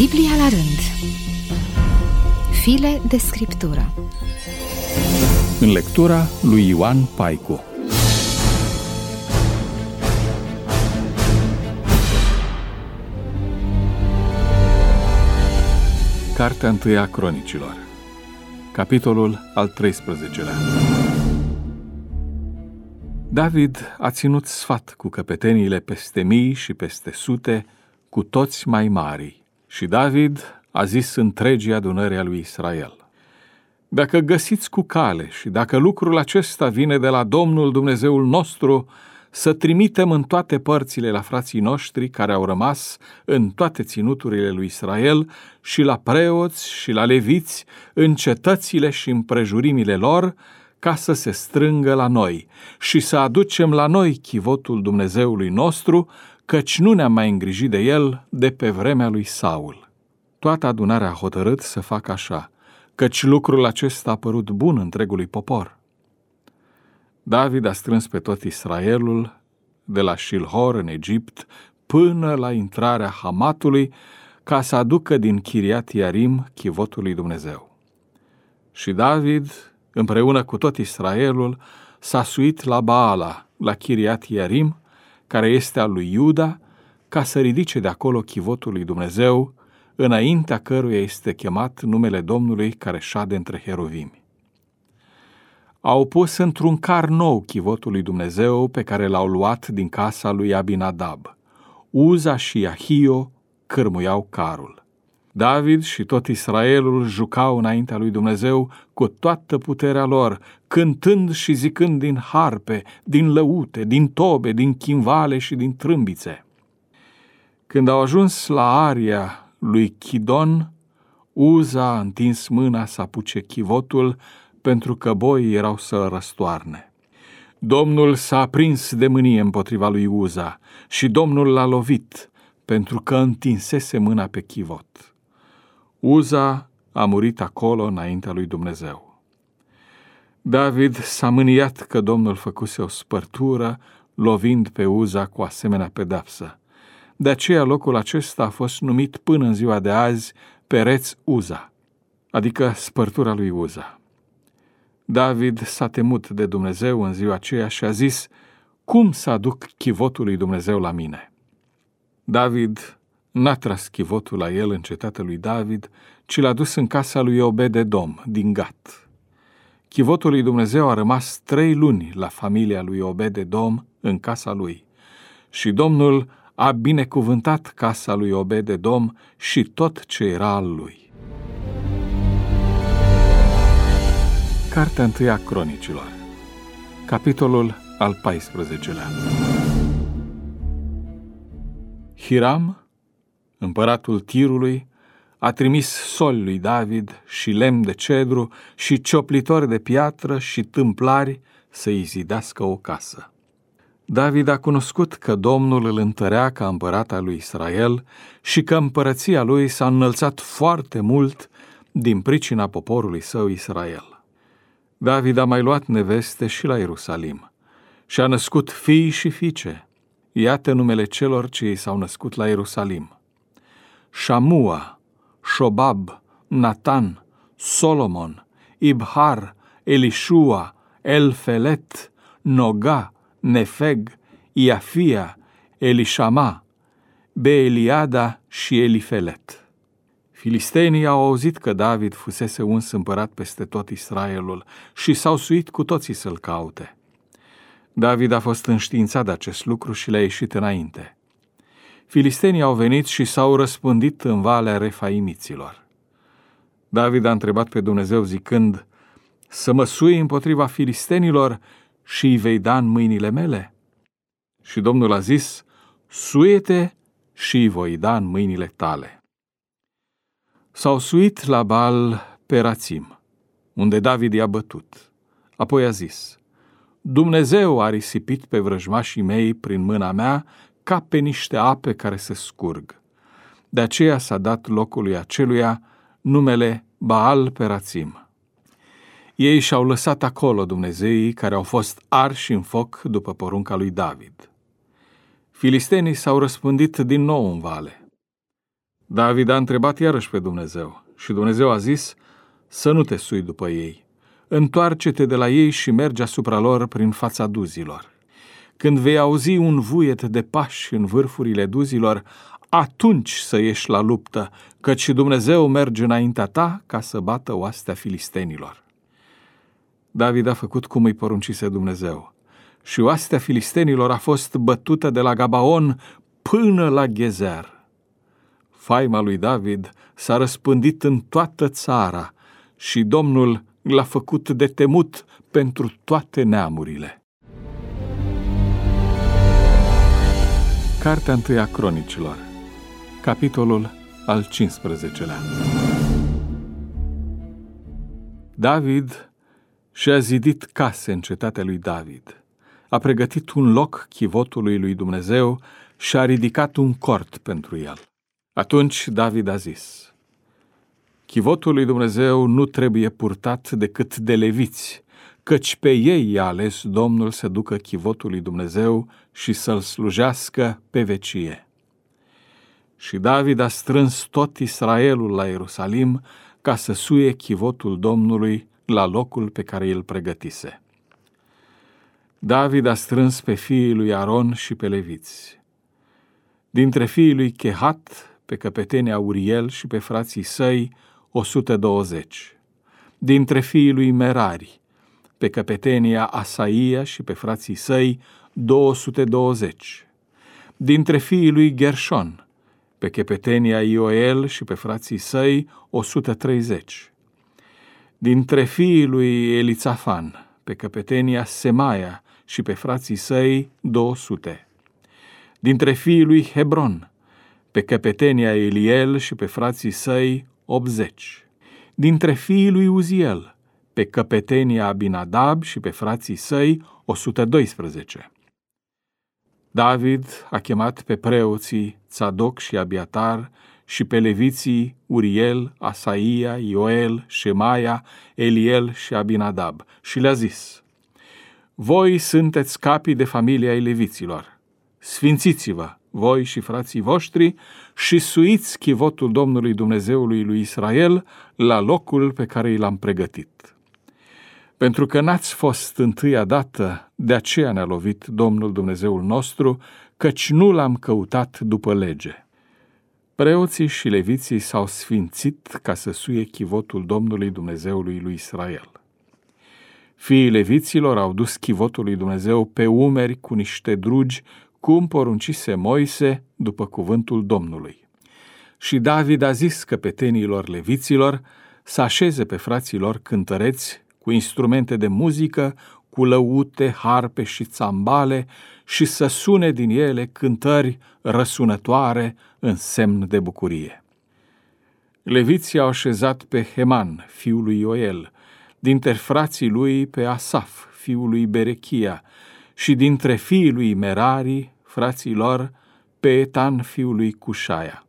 Biblia la rând. File de scriptură. În lectura lui Ioan Paicu. Cartea 1 a Cronicilor, capitolul al 13-lea. David a ținut sfat cu căpeteniile peste mii și peste sute, cu toți mai mari. Și David a zis întregii adunări a lui Israel: dacă găsiți cu cale și dacă lucrul acesta vine de la Domnul Dumnezeul nostru, să trimitem în toate părțile la frații noștri care au rămas în toate ținuturile lui Israel și la preoți și la leviți în cetățile și împrejurimile lor, ca să se strângă la noi și să aducem la noi chivotul Dumnezeului nostru, căci nu ne-am mai îngrijit de el de pe vremea lui Saul. Toată adunarea a hotărât să facă așa, căci lucrul acesta a părut bun întregului popor. David a strâns pe tot Israelul, de la Șilhor în Egipt până la intrarea Hamatului, ca să aducă din Chiriat Iarim chivotul lui Dumnezeu. Și David, împreună cu tot Israelul, s-a suit la Baala, la Chiriat Iarim, care este al lui Iuda, ca să ridice de acolo chivotul lui Dumnezeu, înaintea căruia este chemat numele Domnului care șade între heruvimi. Au pus într-un car nou chivotul lui Dumnezeu pe care l-au luat din casa lui Abinadab. Uza și Ahio cârmuiau carul. David și tot Israelul jucau înaintea lui Dumnezeu cu toată puterea lor, cântând și zicând din harpe, din lăute, din tobe, din chimvale și din trâmbițe. Când au ajuns la aria lui Chidon, Uza a întins mâna să apuce chivotul, pentru că boii erau să-l răstoarne. Domnul s-a aprins de mânie împotriva lui Uza și Domnul l-a lovit, pentru că întinsese mâna pe chivot. Uza a murit acolo înaintea lui Dumnezeu. David s-a mâniat că Domnul făcuse o spărtură, lovind pe Uza cu asemenea pedapsă. De aceea locul acesta a fost numit până în ziua de azi Pereț Uza, adică spărtura lui Uza. David s-a temut de Dumnezeu în ziua aceea și a zis: cum să aduc chivotul lui Dumnezeu la mine? David n-a tras chivotul la el în cetatea lui David, ci l-a dus în casa lui Obed-Edom din Gat. Chivotul lui Dumnezeu a rămas 3 luni la familia lui Obed-Edom în casa lui și Domnul a binecuvântat casa lui Obed-Edom și tot ce era al lui. Cartea 1 a Cronicilor, capitolul al 14-lea. Hiram, împăratul Tirului, a trimis soli lui David și lemn de cedru și cioplitori de piatră și tâmplari să-i zidească o casă. David a cunoscut că Domnul îl întărea ca împărat al lui Israel și că împărăția lui s-a înălțat foarte mult din pricina poporului său Israel. David a mai luat neveste și la Ierusalim și a născut fii și fiice. Iată numele celor ce i s-au născut la Ierusalim: Șamua, Șobab, Natan, Solomon, Ibhar, Elișua, Elfelet, Noga, Nefeg, Iafia, Elișama, Beeliada și Elifelet. Filistenii au auzit că David fusese uns împărat peste tot Israelul și s-au suit cu toții să-l caute. David a fost înștiințat de acest lucru și le-a ieșit înainte. Filistenii au venit și s-au răspândit în valea Refaimiților. David a întrebat pe Dumnezeu zicând: să mă sui împotriva filistenilor și îi vei da în mâinile mele? Și Domnul a zis: suie-te și îi voi da în mâinile tale. S-au suit la Baal Perațim, unde David i-a bătut. Apoi a zis: Dumnezeu a risipit pe vrăjmașii mei prin mâna mea ca pe niște ape care se scurg. De aceea s-a dat locului aceluia numele Baal Perațim. Ei și-au lăsat acolo dumnezeii care au fost arși în foc după porunca lui David. Filistenii s-au răspândit din nou în vale. David a întrebat iarăși pe Dumnezeu și Dumnezeu a zis: să nu te sui după ei. Întoarce-te de la ei și mergi asupra lor prin fața duzilor. Când vei auzi un vuiet de pași în vârfurile duzilor, atunci să ieși la luptă, căci Dumnezeu merge înaintea ta ca să bată oastea filistenilor. David a făcut cum îi poruncise Dumnezeu și oastea filistenilor a fost bătută de la Gabaon până la Gezer. Faima lui David s-a răspândit în toată țara și Domnul l-a făcut de temut pentru toate neamurile. Cartea 1 a Cronicilor, capitolul al 15-lea. David și-a zidit case în cetatea lui David, a pregătit un loc chivotului lui Dumnezeu și a ridicat un cort pentru el. Atunci David a zis: chivotul lui Dumnezeu nu trebuie purtat decât de leviți, căci pe ei i-a ales Domnul să ducă chivotul lui Dumnezeu și să-l slujească pe vecie. Și David a strâns tot Israelul la Ierusalim ca să suie chivotul Domnului la locul pe care îl pregătise. David a strâns pe fiii lui Aron și pe leviți. Dintre fiii lui Chehat, pe căpetenia Uriel și pe frații săi, 120. Dintre fiii lui Merari, pe căpetenia Asaia și pe frații săi, 220. Dintre fiii lui Gershon, pe căpetenia Ioel și pe frații săi, 130. Dintre fiii lui Elițafan, pe căpetenia Semaia și pe frații săi, 200. Dintre fiii lui Hebron, pe căpetenia Eliel și pe frații săi, 80. Dintre fiii lui Uziel, pe căpetenia Abinadab și pe frații săi, 112. David a chemat pe preoții Țadoc și Abiatar și pe leviții Uriel, Asaia, Ioel, Șemaia, Eliel și Abinadab și le-a zis: voi sunteți capii de familia ai leviților. Sfințiți-vă, voi și frații voștri, și suiți chivotul Domnului Dumnezeului lui Israel la locul pe care i l-am pregătit. Pentru că n-ați fost întâia dată, de aceea ne-a lovit Domnul Dumnezeul nostru, căci nu l-am căutat după lege. Preoții și leviții s-au sfințit ca să suie chivotul Domnului Dumnezeului lui Israel. Fiii leviților au dus chivotul lui Dumnezeu pe umeri cu niște drugi, cum poruncise Moise după cuvântul Domnului. Și David a zis căpetenilor leviților să așeze pe frații lor cântăreți cu instrumente de muzică, cu lăute, harpe și țambale și să sune din ele cântări răsunătoare în semn de bucurie. Leviții au așezat pe Heman, fiul lui Ioel, dintre frații lui pe Asaf, fiul lui Berechia, și dintre fiii lui Merari, frații lor, pe Etan, fiul lui Cușaia.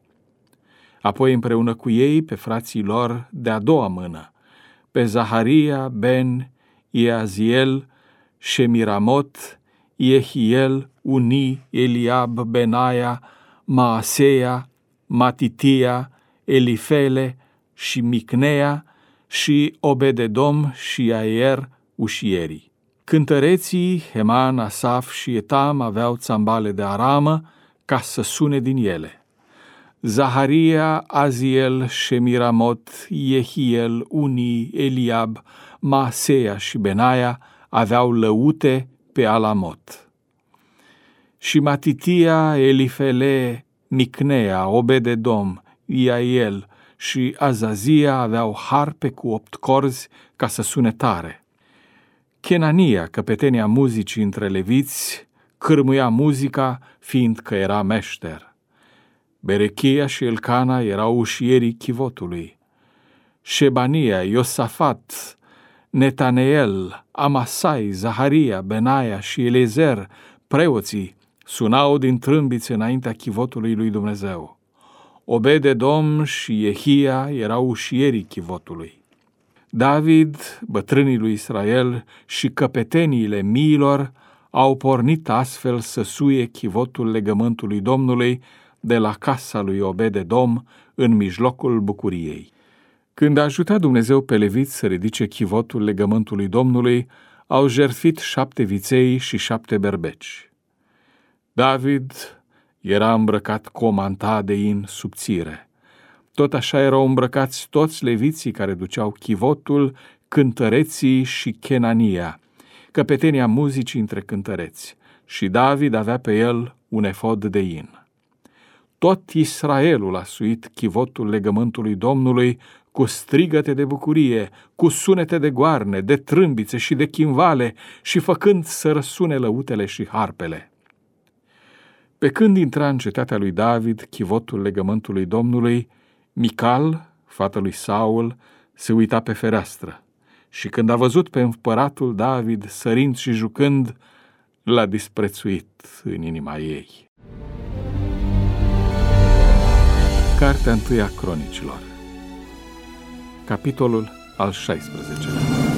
Apoi împreună cu ei pe frații lor de a doua mână, pe Zaharia, Ben, Iaziel, Shemiramot, Yehiel, Uni, Eliab, Benaia, Maaseia, Matitia, Elifele și Micnea și Obededom și Iaier, ușierii. Cântăreții Heman, Asaf și Etam aveau țambale de aramă ca să sune din ele. Zaharia, Aziel, Shemiramot, Yehiel, Uni, Eliab, Maaseia și Benaia aveau lăute pe alamot. Și Matitia, Elifele, Micnea, Obededom, Iaiel și Azazia aveau harpe cu 8 corzi ca să sune tare. Chenania, căpetenia muzicii între leviți, cârmuia muzica, fiindcă era meșter. Berechia și Elcana erau ușierii chivotului. Șebania, Iosafat, Netaneel, Amasai, Zaharia, Benaia și Elezer, preoții, sunau din trâmbițe înaintea chivotului lui Dumnezeu. Obededom și Yehia erau ușierii chivotului. David, bătrânii lui Israel și căpeteniile miilor au pornit astfel să suie chivotul legământului Domnului de la casa lui Obed-edom în mijlocul bucuriei. Când a ajutat Dumnezeu pe leviți să ridice chivotul legământului Domnului, au jertfit 7 viței și 7 berbeci. David era îmbrăcat cu o manta de in subțire. Tot așa erau îmbrăcați toți leviții care duceau chivotul, cântăreții și Chenania, căpetenia muzicii între cântăreți, și David avea pe el un efod de in. Tot Israelul a suit chivotul legământului Domnului cu strigăte de bucurie, cu sunete de goarne, de trâmbițe și de chimvale și făcând să răsune lăutele și harpele. Pe când intra în cetatea lui David chivotul legământului Domnului, Mical, fata lui Saul, se uita pe fereastră și când a văzut pe împăratul David sărind și jucând, l-a disprețuit în inima ei. Cartea 1 a Cronicilor, capitolul al 16-lea.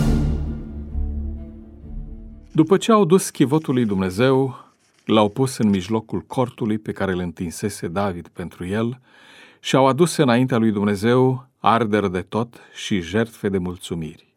După ce au dus chivotul lui Dumnezeu, l-au pus în mijlocul cortului pe care îl întinsese David pentru el și au adus înaintea lui Dumnezeu arderi de tot și jertfe de mulțumiri.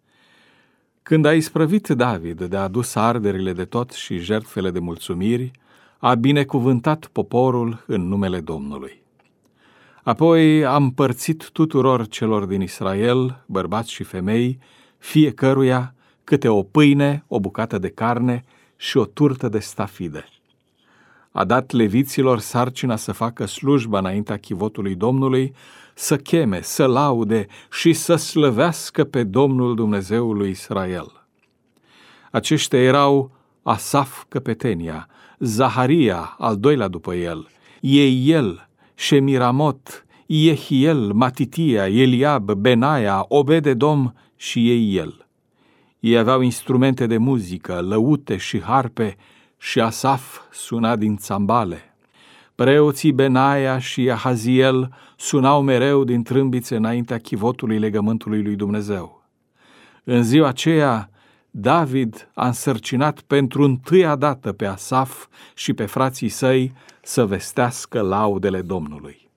Când a isprăvit David de a adus arderile de tot și jertfele de mulțumiri, a binecuvântat poporul în numele Domnului. Apoi a împărțit tuturor celor din Israel, bărbați și femei, fiecăruia câte o pâine, o bucată de carne și o turtă de stafide. A dat leviților sarcina să facă slujba înaintea chivotului Domnului, să cheme, să laude și să slăvească pe Domnul Dumnezeul lui Israel. Aceștia erau Asaf căpetenia, Zaharia, al doilea după el, Ieiel, Shemiramot, Iehiel, Matitia, Eliab, Benaia, Obed-edom și Ieiel. Ei aveau instrumente de muzică, lăute și harpe, și Asaf suna din țambale. Preoții Benaia și Ahaziel sunau mereu din trâmbițe înaintea chivotului legământului lui Dumnezeu. În ziua aceea, David a însărcinat pentru întâia dată pe Asaf și pe frații săi să vestească laudele Domnului.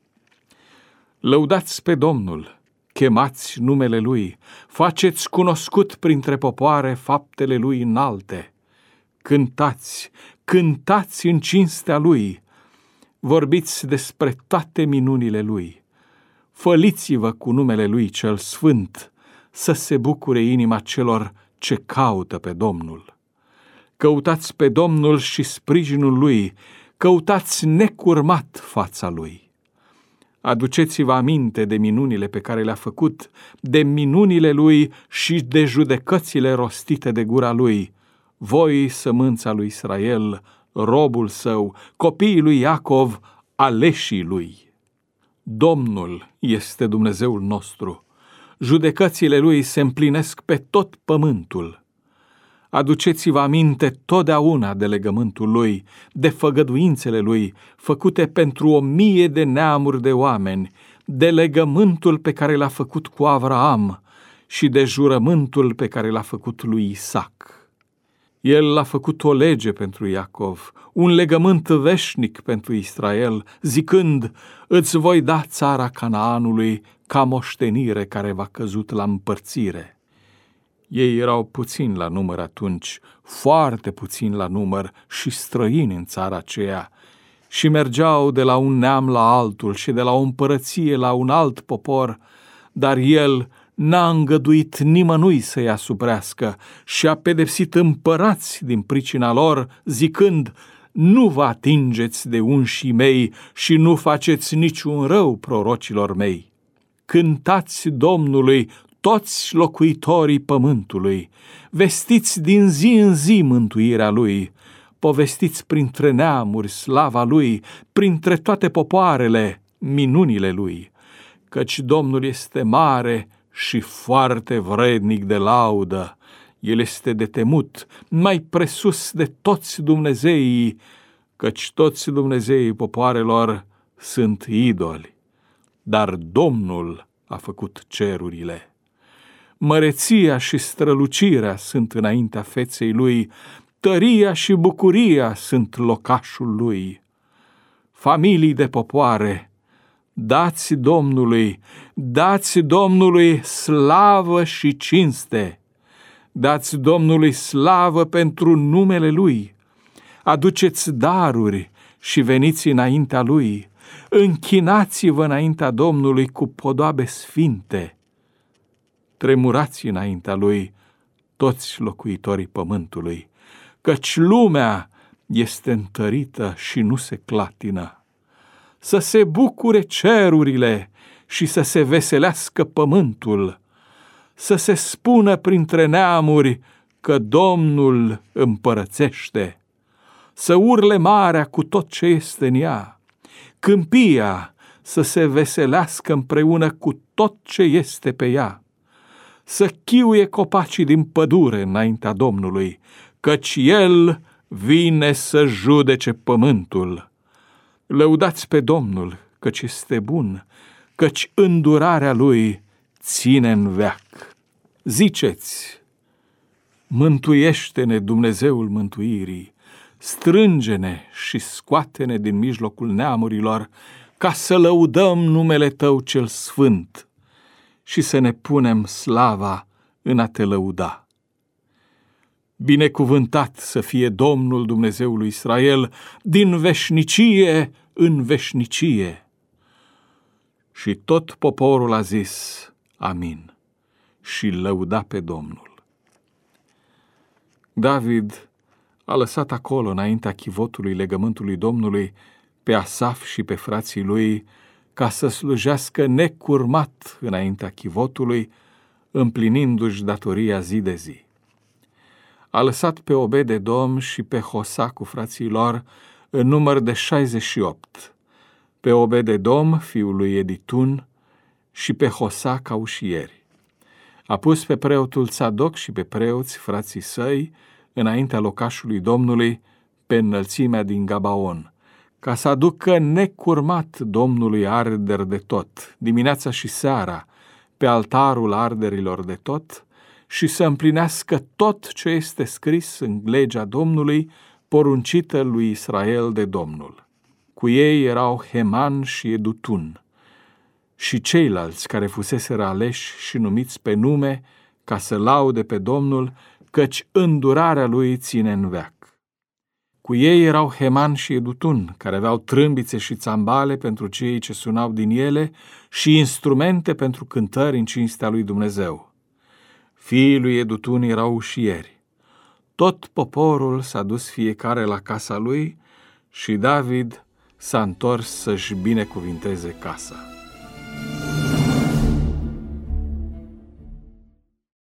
Lăudați pe Domnul, chemați numele Lui, faceți cunoscut printre popoare faptele Lui înalte. Cântați, cântați în cinstea Lui, vorbiți despre toate minunile Lui. Făliți-vă cu numele Lui cel sfânt, să se bucure inima celor ce caută pe Domnul. Căutați pe Domnul și sprijinul Lui, căutați necurmat fața Lui. Aduceți-vă aminte de minunile pe care le-a făcut, de minunile Lui și de judecățile rostite de gura Lui. Voi, sămânța lui Israel, robul său, copiii lui Iacov, aleșii Lui. Domnul este Dumnezeul nostru, judecățile Lui se împlinesc pe tot pământul. Aduceți-vă aminte totdeauna de legământul Lui, de făgăduințele Lui, făcute pentru 1000 de neamuri de oameni, de legământul pe care l-a făcut cu Avraam și de jurământul pe care l-a făcut lui Isaac. El a făcut o lege pentru Iacov, un legământ veșnic pentru Israel, zicând, îți voi da țara Canaanului ca moștenire care va căzut la împărțire. Ei erau puțini la număr atunci, foarte puțini la număr și străini în țara aceea, și mergeau de la un neam la altul și de la o împărăție la un alt popor, dar el n-a îngăduit nimănui să-i asuprească și a pedepsit împărați din pricina lor, zicând, nu vă atingeți de unșii mei și nu faceți niciun rău prorocilor mei. Cântați Domnului toți locuitorii pământului, vestiți din zi în zi mântuirea Lui, povestiți printre neamuri slava Lui, printre toate popoarele minunile Lui, căci Domnul este mare și foarte vrednic de laudă. El este de temut, mai presus de toți dumnezeii, căci toți dumnezeii popoarelor sunt idoli, dar Domnul a făcut cerurile. Măreția și strălucirea sunt înaintea feței Lui, tăria și bucuria sunt locașul Lui. familii de popoare, dați Domnului slavă și cinste, dați Domnului slavă pentru numele Lui, aduceți daruri și veniți înaintea Lui, închinați-vă înaintea Domnului cu podoabe sfinte, tremurați înaintea Lui toți locuitorii pământului, căci lumea este întărită și nu se clatină. Să se bucure cerurile și să se veselească pământul, să se spună printre neamuri că Domnul împărățește, să urle marea cu tot ce este în ea, câmpia să se veselească împreună cu tot ce este pe ea, să chiuie copacii din pădure înaintea Domnului, căci El vine să judece pământul. Lăudați pe Domnul, căci este bun, căci îndurarea Lui ține în veac. Ziceți: mântuiește-ne, Dumnezeul mântuirii, strânge-ne și scoate-ne din mijlocul neamurilor, ca să lăudăm numele Tău cel sfânt și să ne punem slava în a Te lăuda. Binecuvântat să fie Domnul Dumnezeul lui Israel din veșnicie în veșnicie. Și tot poporul a zis amin și lăuda pe Domnul. David a lăsat acolo, înaintea chivotului legământului Domnului, pe Asaf și pe frații lui, ca să slujească necurmat înaintea chivotului, împlinindu-și datoria zi de zi. A lăsat pe Obed-edom și pe Hosa cu frații lor în număr de 68, pe Obed-edom, fiul lui Editun, și pe Hosa ca ușieri. A pus pe preotul Tzadok și pe preoți, frații săi, înaintea locașului Domnului, pe înălțimea din Gabaon, ca să aducă necurmat Domnului arderi de tot, dimineața și seara, pe altarul arderilor de tot, și să împlinească tot ce este scris în legea Domnului, poruncită lui Israel de Domnul. Cu ei erau Heman și Edutun și ceilalți care fuseseră aleși și numiți pe nume ca să laude pe Domnul, căci îndurarea lui ține în veac. Cu ei erau Heman și Edutun, care aveau trâmbițe și țambale pentru cei ce sunau din ele și instrumente pentru cântări în cinstea lui Dumnezeu. Fiii lui Edutun erau ușieri. Tot poporul s-a dus fiecare la casa lui și David s-a întors să-și binecuvinteze casa.